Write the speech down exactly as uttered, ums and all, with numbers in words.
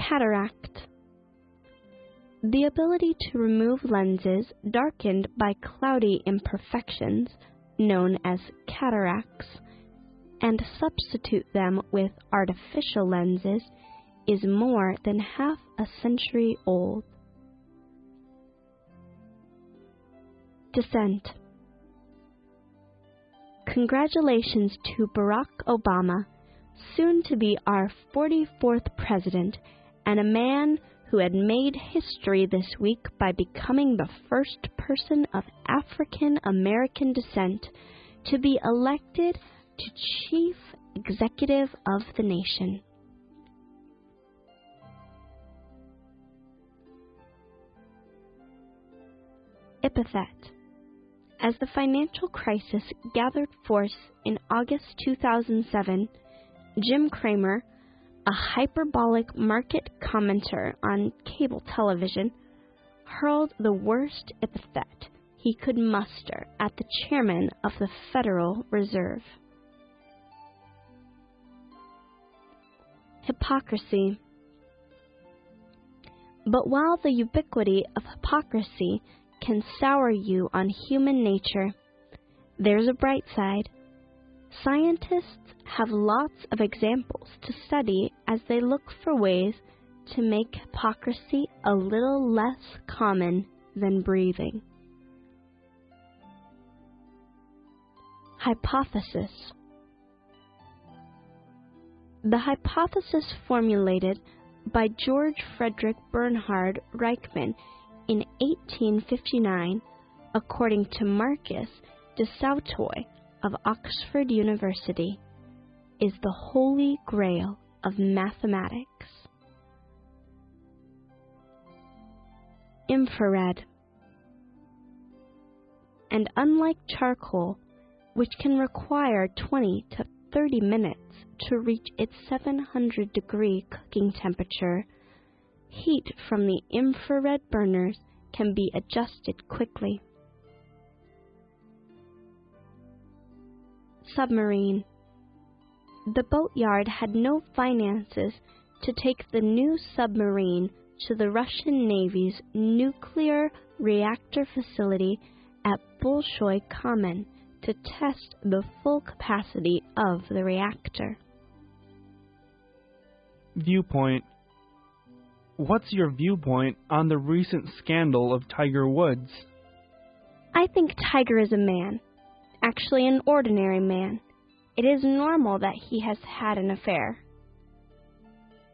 Cataract. The ability to remove lenses darkened by cloudy imperfections, known as cataracts, and substitute them with artificial lenses is more than half a century old. Descent. Congratulations to Barack Obama, soon to be our forty-fourth president, and a man who had made history this week by becoming the first person of African American descent to be elected to Chief Executive of the nation. Epithet. As the financial crisis gathered force in August two thousand seven, Jim Cramer, a hyperbolic market commentator on cable television, hurled the worst epithet he could muster at the chairman of the Federal Reserve. Hypocrisy. But while the ubiquity of hypocrisy can sour you on human nature, there's a bright side. Scientists have lots of examples to study as they look for ways to make hypocrisy a little less common than breathing. Hypothesis. The hypothesis formulated by George Frederick Bernhard Reichmann in eighteen fifty-nine, according to Marcus de Sautoy of Oxford University, is the holy grail of mathematics. Infrared. And unlike charcoal, which can require twenty to thirty minutes to reach its seven hundred degree cooking temperature, heat from the infrared burners can be adjusted quickly. Submarine. The boatyard had no finances to take the new submarine to the Russian Navy's nuclear reactor facility at Bolshoy Kamen to test the full capacity of the reactor. Viewpoint. What's your viewpoint on the recent scandal of Tiger Woods? I think Tiger is a man, actually an ordinary man. It is normal that he has had an affair.